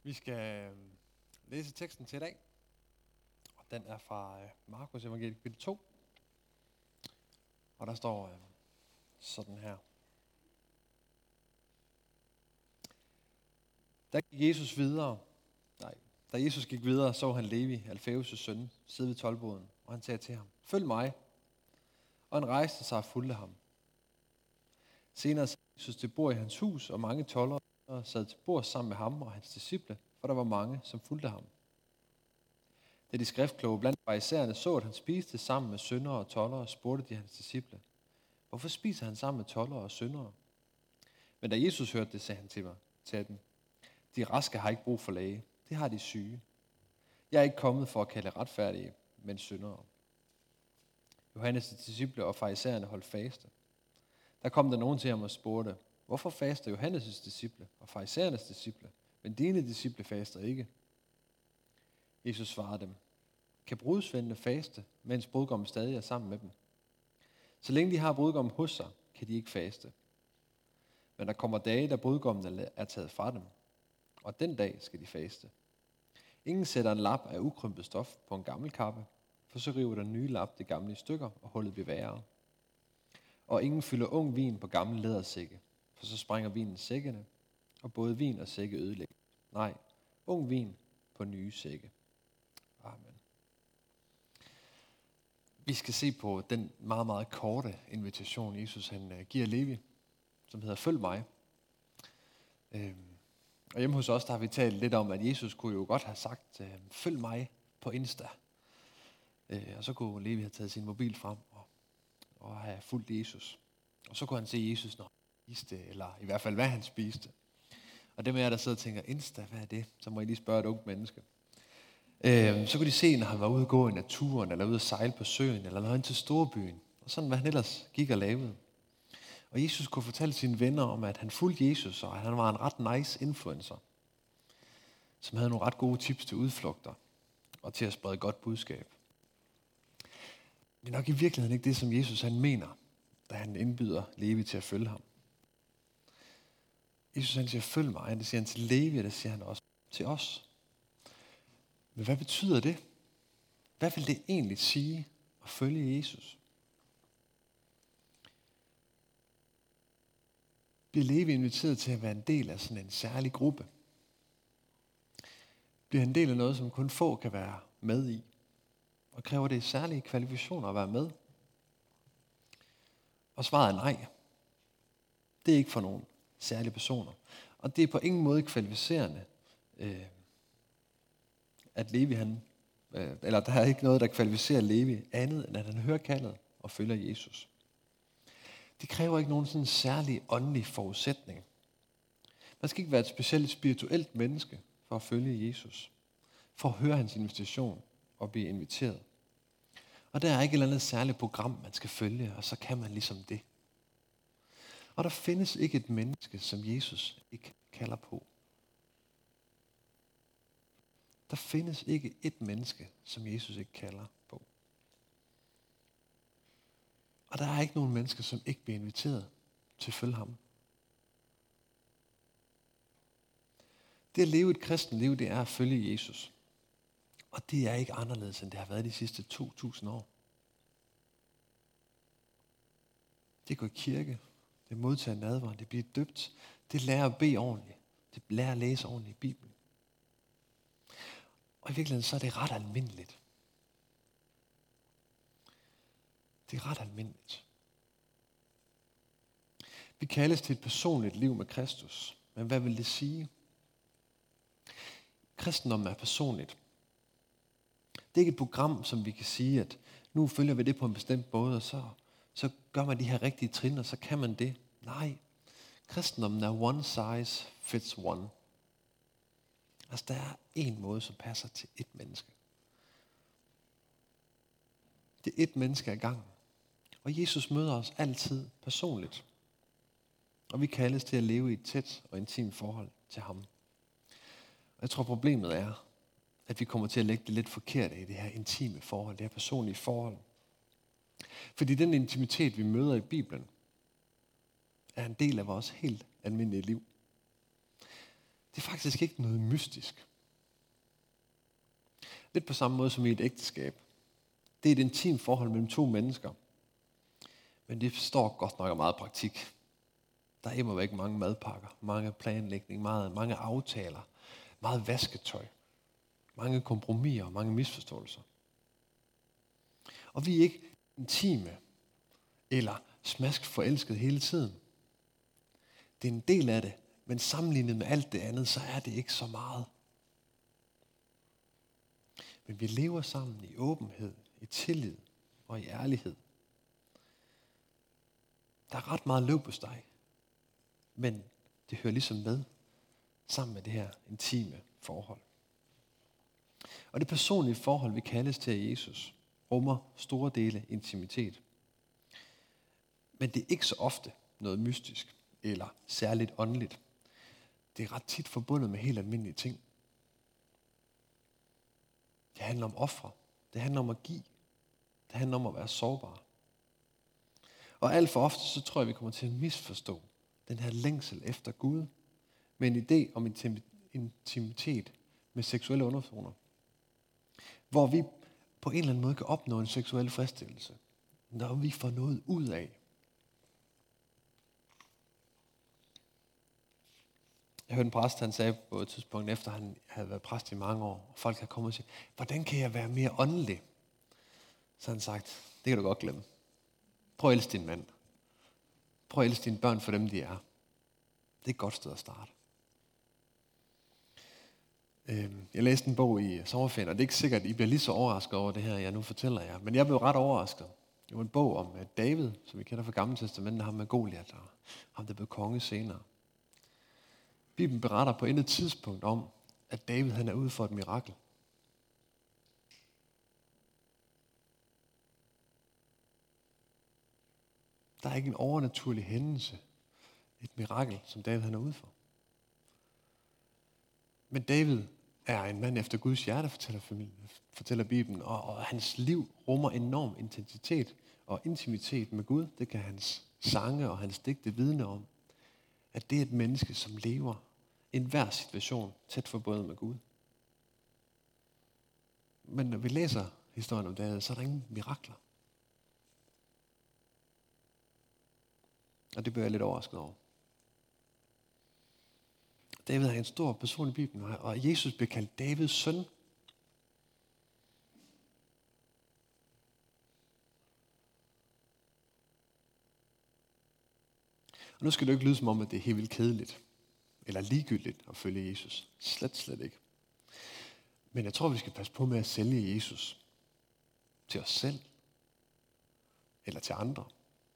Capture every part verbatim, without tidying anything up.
Vi skal øh, læse teksten til i dag, og den er fra øh, Markus evangeliet kapitel to, og der står øh, sådan her. Da gik Jesus videre, nej, da Jesus gik videre, så han Levi, Alfæus' søn, sidde ved toldboden, og han sagde til ham, følg mig, og han rejste sig og fulgte ham. Senere sad Jesus til bord i hans hus, og mange toldere sad til bord sammen med ham og hans disciple, for der var mange, som fulgte ham. Da de skriftkloge blandt farisæerne så, at han spiste sammen med syndere og toldere, spurgte de hans disciple, hvorfor spiser han sammen med toldere og syndere? Men da Jesus hørte det, sagde han til mig, til dem, de raske har ikke brug for læge, det har de syge. Jeg er ikke kommet for at kalde retfærdige, men syndere. Johannes' disciple og farisæerne holdt faste. Der kom der nogen til ham og spurgte, hvorfor faster Johannes' disciple og farisæernes disciple, men dine disciple faster ikke? Jesus svarede dem, kan brudsvendene faste, mens brudgommen stadig er sammen med dem? Så længe de har brudgommen hos sig, kan de ikke faste. Men der kommer dage, da brudgommen er taget fra dem, og den dag skal de faste. Ingen sætter en lap af ukrympet stof på en gammel kappe, for så river den nye lap det gamle i stykker, og hullet bliver værre. Og ingen fylder ung vin på gamle lædersække, for så sprænger vinen sækkene, og både vin og sække ødelægger. Nej, ung vin på nye sække. Amen. Vi skal se på den meget, meget korte invitation, Jesus han giver Levi, som hedder følg mig. Øhm, og hjemme hos os, der har vi talt lidt om, at Jesus kunne jo godt have sagt, øh, følg mig på Insta. Øh, og så kunne Levi have taget sin mobil frem og, og have fulgt Jesus. Og så kunne han se Jesus, når han spiste, eller i hvert fald, hvad han spiste. Og dem af jer, der sidder og tænker, Insta, hvad er det? Så må I lige spørge et ungt menneske. Øh, så kunne de se, når han var ude at gå i naturen, eller ude at sejle på søen, eller når han til storbyen. Og sådan, hvad han ellers gik og lavede. Og Jesus kunne fortælle sine venner om, at han fulgte Jesus, og at han var en ret nice influencer, som havde nogle ret gode tips til udflugter, og til at sprede godt budskab. Det er nok i virkeligheden ikke det, som Jesus han mener, da han indbyder Levi til at følge ham. Jesus han siger, følg mig, det siger han til Levi, og det siger han også til os. Men hvad betyder det? Hvad vil det egentlig sige at følge Jesus? Bliver Levi inviteret til at være en del af sådan en særlig gruppe? Bliver han en del af noget, som kun få kan være med i? Og kræver det særlige kvalifikationer at være med? Og svaret er nej. Det er ikke for nogen særlige personer. Og det er på ingen måde kvalificerende, øh, at Levi han, øh, eller der er ikke noget, der kvalificerer Levi andet, end at han hører kaldet og følger Jesus. Det kræver ikke nogen sådan særlig åndelig forudsætning. Man skal ikke være et specielt spirituelt menneske for at følge Jesus, for at høre hans invitation og blive inviteret. Og der er ikke et eller andet særligt program, man skal følge, og så kan man ligesom det. Og der findes ikke et menneske, som Jesus ikke kalder på. Der findes ikke et menneske, som Jesus ikke kalder på. Og der er ikke nogen mennesker, som ikke bliver inviteret til at følge ham. Det at leve et kristent liv, det er at følge Jesus. Og det er ikke anderledes, end det har været de sidste to tusind år. Det går i kirke, det modtager nadveren, det bliver døbt, det lærer at bede ordentligt, det lærer at læse ordentligt i Bibelen. Og i virkeligheden så er det ret almindeligt. Det er ret almindeligt. Vi kaldes til et personligt liv med Kristus. Men hvad vil det sige? Kristendommen er personligt. Det er ikke et program, som vi kan sige, at nu følger vi det på en bestemt måde, og så, så gør man de her rigtige trin, og så kan man det. Nej, kristendommen er one size fits one. Altså, der er en måde, som passer til et menneske. Det er et menneske ad gangen. Og Jesus møder os altid personligt. Og vi kaldes til at leve i et tæt og intimt forhold til ham. Og jeg tror, problemet er, at vi kommer til at lægge det lidt forkert i det her intime forhold, det her personlige forhold. Fordi den intimitet, vi møder i Bibelen, er en del af vores helt almindelige liv. Det er faktisk ikke noget mystisk. Lidt på samme måde som i et ægteskab. Det er et intimt forhold mellem to mennesker. Men det står godt nok af meget praktik. Der er immer væk mange madpakker, mange planlægning, meget, mange aftaler, meget vasketøj, mange kompromiser og mange misforståelser. Og vi er ikke intime eller smask forelsket hele tiden. Det er en del af det, men sammenlignet med alt det andet, så er det ikke så meget. Men vi lever sammen i åbenhed, i tillid og i ærlighed. Der er ret meget leverpostej, men det hører ligesom med sammen med det her intime forhold. Og det personlige forhold, vi kaldes til af Jesus, rummer store dele intimitet. Men det er ikke så ofte noget mystisk eller særligt åndeligt. Det er ret tit forbundet med helt almindelige ting. Det handler om ofre. Det handler om at give. Det handler om at være sårbar. Og alt for ofte, så tror jeg, vi kommer til at misforstå den her længsel efter Gud med en idé om intimitet med seksuelle undertoner. Hvor vi på en eller anden måde kan opnå en seksuel fristelse, når vi får noget ud af. Jeg hørte en præst, han sagde på et tidspunkt, efter han havde været præst i mange år, og folk havde kommet og sagt, hvordan kan jeg være mere åndelig? Så han sagt, det kan du godt glemme. Prøv at elske din mand. Prøv at elske dine børn for dem, de er. Det er et godt sted at starte. Jeg læste en bog i sommerferien, og det er ikke sikkert, at I bliver lige så overrasket over det her, jeg nu fortæller jer. Men jeg blev ret overrasket. Det var en bog om David, som vi kender fra Gamle Testamentet, ham med Goliat, og ham der blev konge senere. Bibelen beretter på intet tidspunkt om, at David han er ude for et mirakel. Der er ikke en overnaturlig hændelse, et mirakel, som David han er ude for. Men David er en mand efter Guds hjerte, fortæller, familien, fortæller Bibelen, og, og hans liv rummer enorm intensitet og intimitet med Gud. Det kan hans sange og hans digte vidne om, at det er et menneske, som lever i enhver situation tæt forbundet med Gud. Men når vi læser historien om David, så er der ingen mirakler. Og det bliver jeg lidt overrasket over. David er en stor person i Bibelen, og Jesus bliver kaldt Davids søn. Og nu skal det jo ikke lyde som om, at det er helt vildt kedeligt, eller ligegyldigt at følge Jesus. Slet, slet ikke. Men jeg tror, vi skal passe på med at sælge Jesus til os selv, eller til andre,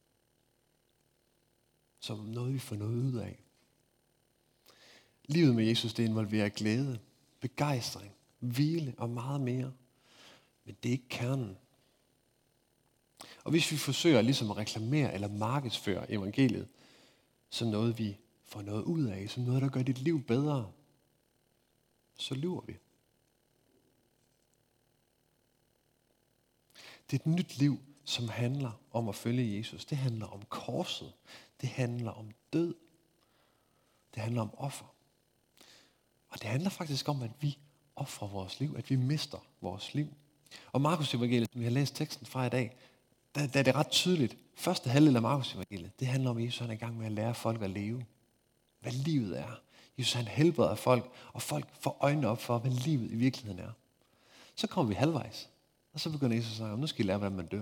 som noget, vi får noget ud af. Livet med Jesus, det involverer glæde, begejstring, hvile og meget mere. Men det er ikke kernen. Og hvis vi forsøger ligesom at reklamere eller markedsføre evangeliet som noget, vi får noget ud af, som noget, der gør dit liv bedre, så lyver vi. Det er et nyt liv, som handler om at følge Jesus. Det handler om korset. Det handler om død. Det handler om offer. Og det handler faktisk om, at vi ofrer vores liv, at vi mister vores liv. Og Markus evangeliet, som vi har læst teksten fra i dag, der, der er det ret tydeligt. Første halvdel af Markus evangeliet, det handler om, at Jesus han er i gang med at lære folk at leve. Hvad livet er. Jesus han helbreder folk, og folk får øjnene op for, hvad livet i virkeligheden er. Så kommer vi halvvejs, og så begynder Jesus at sige, nu skal I lære, hvordan man dør.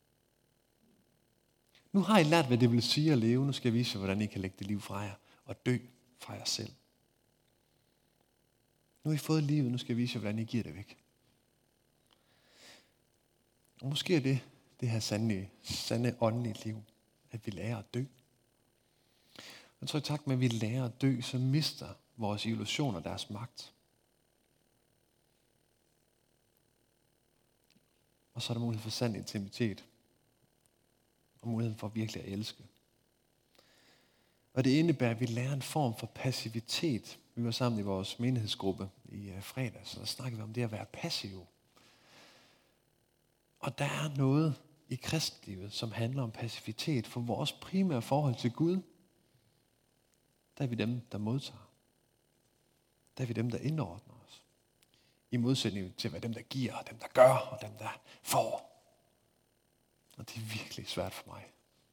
Nu har I lært, hvad det vil sige at leve. Nu skal jeg vise jer, hvordan I kan lægge det liv fra jer og dø fra jer selv. Nu har I fået livet, nu skal jeg vise jer, hvordan I giver det væk. Og måske er det det her sande, sande åndelige liv, at vi lærer at dø. Jeg tror, i takt med, at vi lærer at dø, så mister vores illusioner deres magt. Og så er der mulighed for sand intimitet. Og muligheden for virkelig at elske. Og det indebærer, at vi lærer en form for passivitet. Vi var sammen i vores menighedsgruppe i uh, fredags, og der snakkede vi om det at være passiv. Og der er noget i kristlivet, som handler om passivitet. For vores primære forhold til Gud, der er vi dem, der modtager. der er vi dem, der indordner os. I modsætning til at være dem, der giver, og dem, der gør, og dem, der får. Og det er virkelig svært for mig.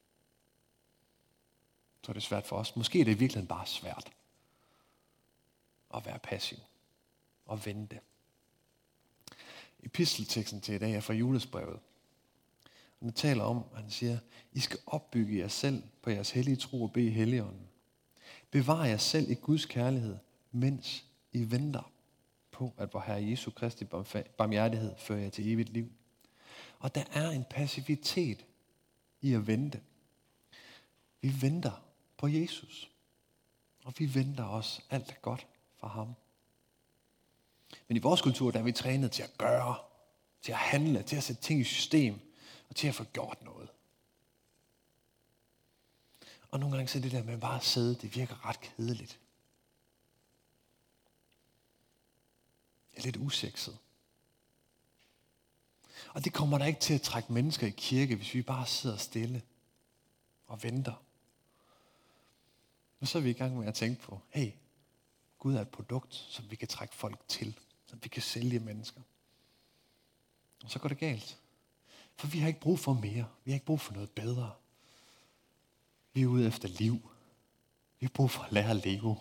Så er det svært for os. Måske er det virkelig bare svært at være passiv og vente. Epistelteksten til i dag er fra Judas-brevet. Han taler om, han siger, I skal opbygge jer selv på jeres hellige tro og bede Helligånden. Bevar jer selv i Guds kærlighed, mens I venter på, at vor Herre Jesu Kristi barmhjertighed fører jer til evigt liv. Og der er en passivitet i at vente. Vi venter på Jesus. Og vi venter også alt godt fra ham. Men i vores kultur, der er vi trænet til at gøre, til at handle, til at sætte ting i system, og til at få gjort noget. Og nogle gange så det der med bare at sidde, det virker ret kedeligt. Det er lidt usekset. Og det kommer der ikke til at trække mennesker i kirke, hvis vi bare sidder stille og venter. Og så er vi i gang med at tænke på, hey, Gud er et produkt, som vi kan trække folk til, som vi kan sælge mennesker. Og så går det galt. For vi har ikke brug for mere. Vi har ikke brug for noget bedre. Vi er ude efter liv. Vi har brug for at lære at leve.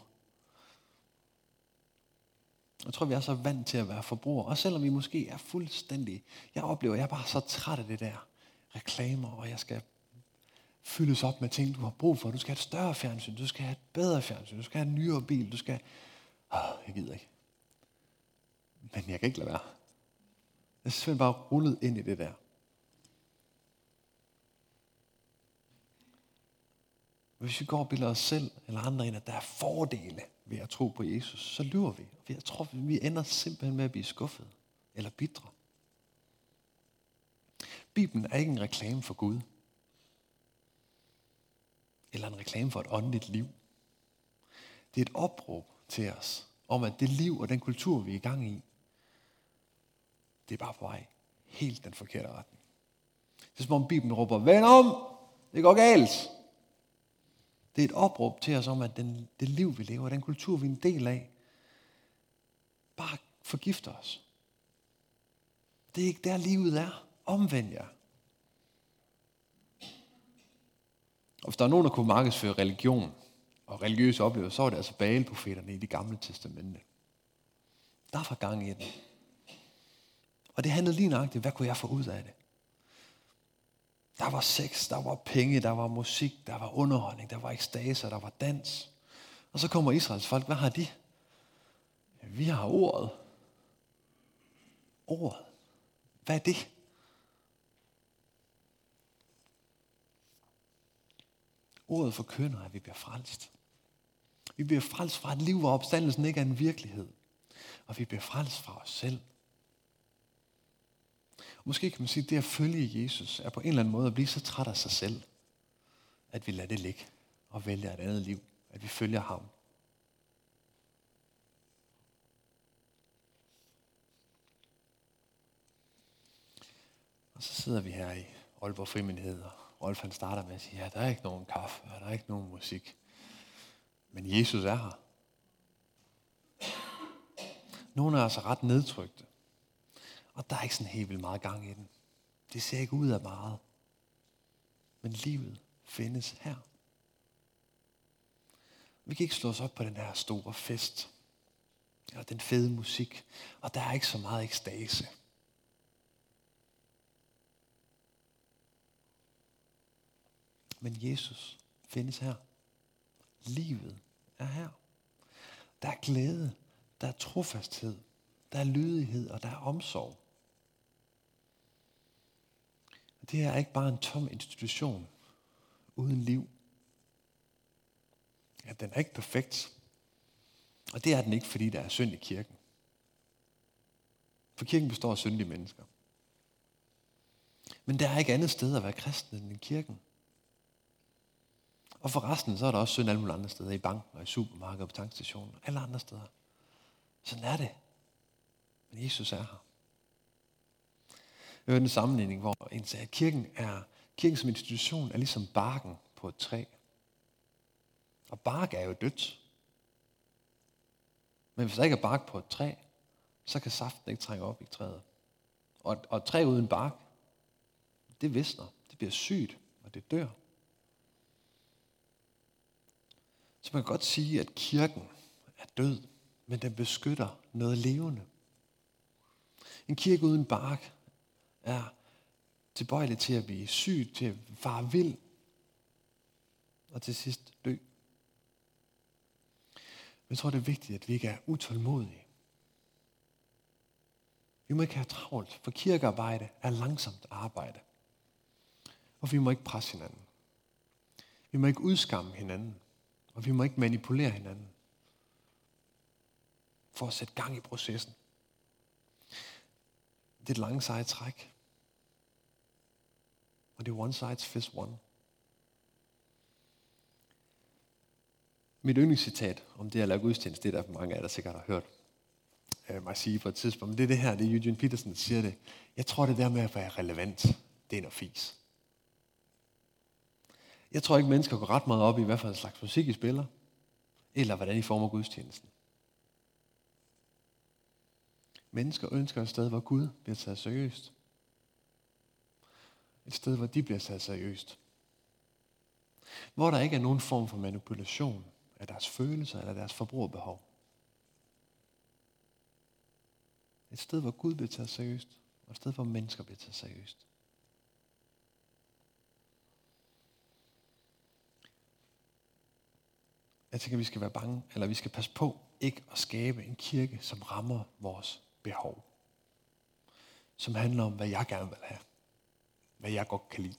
Jeg tror, vi er så vant til at være forbrugere. Og selvom vi måske er fuldstændig... Jeg oplever, at jeg er bare så træt af det der reklamer, og jeg skal fyldes op med ting, du har brug for. Du skal have et større fjernsyn, du skal have et bedre fjernsyn, du skal have en nyere bil, du skal... Oh, jeg gider ikke. Men jeg kan ikke lade være. Jeg er simpelthen bare rullet ind i det der. Hvis vi går og bilder os selv eller andre ind, at der er fordele ved at tro på Jesus, så lyver vi. Jeg tror, vi ender simpelthen med at blive skuffet eller bitre. Bibelen er ikke en reklame for Gud. Eller en reklame for et åndeligt liv. Det er et opråb til os om, at det liv og den kultur, vi er i gang i, det er bare på vej helt den forkerte retning. Det er som om Bibelen råber, vend om, det går galt. Det er et opråb til os om, at den, det liv, vi lever, den kultur, vi er en del af, bare forgifter os. Det er ikke der, livet er. Omvend jer. Og hvis der er nogen, der kunne markedsføre religion og religiøse oplevelser, så var det altså Baal-profeterne i det gamle testamente. Der var gang i den. Og det handlede lige nøjagtigt, hvad kunne jeg få ud af det? Der var sex, der var penge, der var musik, der var underholdning, der var ekstaser, der var dans. Og så kommer Israels folk, hvad har de? Ja, vi har ordet. Ordet. Hvad er det? Ordet forkynder, at vi bliver frelst. Vi bliver frelst fra et liv, hvor opstandelsen ikke er en virkelighed. Og vi bliver frelst fra os selv. Måske kan man sige, at det at følge Jesus er på en eller anden måde at blive så træt af sig selv, at vi lader det ligge og vælger et andet liv. At vi følger ham. Og så sidder vi her i Aalborg Frimenighed, og Rolf han starter med at sige, ja, der er ikke nogen kaffe, og der er ikke nogen musik. Men Jesus er her. Nogle af os er ret nedtrykte. Og der er ikke sådan helt vildt meget gang i den. Det ser ikke ud af meget. Men livet findes her. Vi kan ikke slå os op på den her store fest. Eller den fede musik. Og der er ikke så meget ekstase. Men Jesus findes her. Livet er her. Der er glæde. Der er trofasthed. Der er lydighed, og der er omsorg. Det her er ikke bare en tom institution uden liv. Ja, den er ikke perfekt. Og det er den ikke, fordi der er synd i kirken. For kirken består af syndige mennesker. Men der er ikke andet sted at være kristen end i kirken. Og for resten, så er der også synd alle mulige andre steder. I banken, og i supermarkedet, og på tankstationen, og alle andre steder. Sådan er det. Men Jesus er her. Jeg hørte en sammenligning, hvor en sagde, at kirken, er, kirken som institution er ligesom barken på et træ. Og bark er jo dødt. Men hvis der ikke er bark på et træ, så kan saften ikke trænge op i træet. Og, og et træ uden bark, det visner, det bliver sygt, og det dør. Så man kan godt sige, at kirken er død, men den beskytter noget levende. En kirke uden bark er tilbøjelig til at blive syg, til at fare vild, og til sidst dø. Men jeg tror, det er vigtigt, at vi ikke er utålmodige. Vi må ikke have travlt, for kirkearbejde er langsomt arbejde. Og vi må ikke presse hinanden. Vi må ikke udskamme hinanden. Og vi må ikke manipulere hinanden. For at sætte gang i processen. Det er et langt seje træk. Og det er one size fits one. Mit yndlingscitat om det at lave gudstjeneste, det er der mange af jer, der sikkert har hørt øh, mig sige på et tidspunkt. Men det er det her, det er Eugene Peterson, der siger det. Jeg tror, det der med at være relevant, det er noget fis. Jeg tror ikke, mennesker går ret meget op i, hvad for en slags musik I spiller, eller hvordan I former gudstjenesten. Mennesker ønsker et sted, hvor Gud bliver taget seriøst. Et sted, hvor de bliver taget seriøst. Hvor der ikke er nogen form for manipulation af deres følelser eller deres forbrugerbehov. Et sted, hvor Gud bliver taget seriøst, og et sted, hvor mennesker bliver taget seriøst. Jeg tænker, vi skal være bange, eller vi skal passe på ikke at skabe en kirke, som rammer vores behov. Som handler om, hvad jeg gerne vil have. Hvad jeg godt kan lide.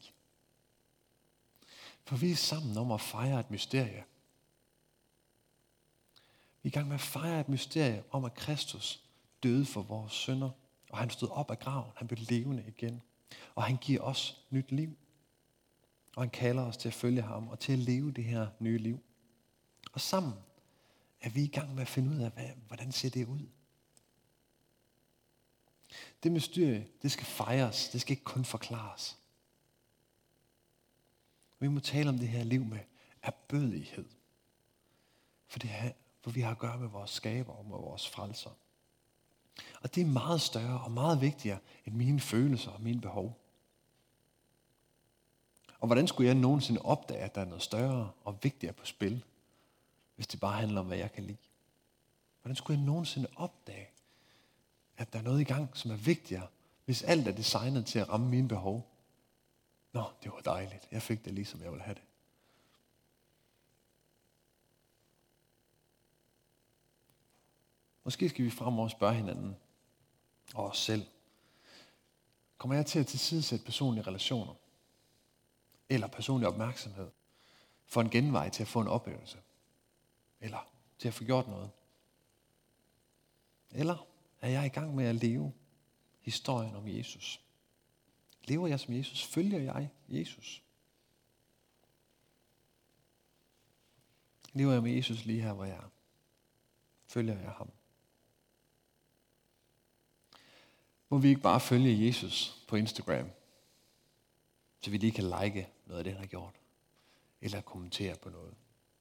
For vi er sammen om at fejre et mysterie. Vi er i gang med at fejre et mysterie om, at Kristus døde for vores synder. Og han stod op af graven. Han blev levende igen. Og han giver os nyt liv. Og han kalder os til at følge ham og til at leve det her nye liv. Og sammen er vi i gang med at finde ud af, hvad, hvordan ser det ud. Det mysterie, det skal fejres. Det skal ikke kun forklares. Vi må tale om det her liv med erbødighed. For, det her, for vi har at gøre med vores skaber og med vores frelser. Og det er meget større og meget vigtigere end mine følelser og mine behov. Og hvordan skulle jeg nogensinde opdage, at der er noget større og vigtigere på spil, hvis det bare handler om, hvad jeg kan lide? Hvordan skulle jeg nogensinde opdage, at der er noget i gang, som er vigtigere, hvis alt er designet til at ramme mine behov? Nå, det var dejligt. Jeg fik det lige, som jeg ville have det. Måske skal vi fremover spørge hinanden og os selv. Kommer jeg til at tilsidesætte personlige relationer? Eller personlig opmærksomhed? For en genvej til at få en oplevelse? Eller til at få gjort noget? Eller er jeg i gang med at leve historien om Jesus? Lever jeg som Jesus? Følger jeg Jesus? Lever jeg med Jesus lige her, hvor jeg er? Følger jeg ham? Må vi ikke bare følge Jesus på Instagram, så vi lige kan like noget af det, han har gjort, eller kommentere på noget?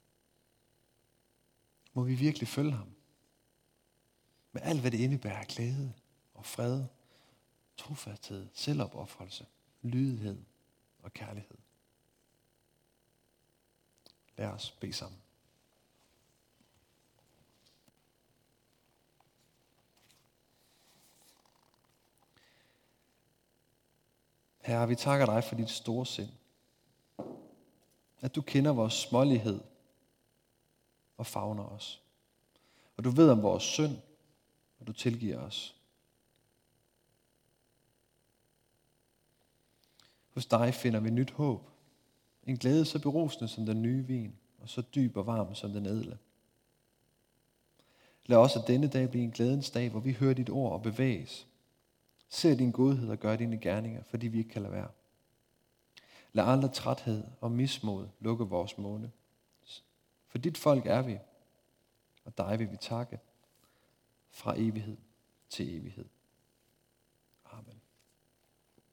Må vi virkelig følge ham? Med alt, hvad det indebærer af glæde og fred, trofasthed, selvopoffrelse, lydighed og kærlighed. Lad os bede sammen. Herre, vi takker dig for dit store sind. At du kender vores smålighed og favner os. Og du ved om vores synd, og du tilgiver os. Hos dig finder vi nyt håb. En glæde så berusende som den nye vin, og så dyb og varm som den ædle. Lad også denne dag blive en glædens dag, hvor vi hører dit ord og bevæges. Ser din godhed og gør dine gerninger, fordi vi ikke kan lade være. Lad aldrig træthed og mismod lukke vores munde. For dit folk er vi, og dig vil vi takke fra evighed til evighed.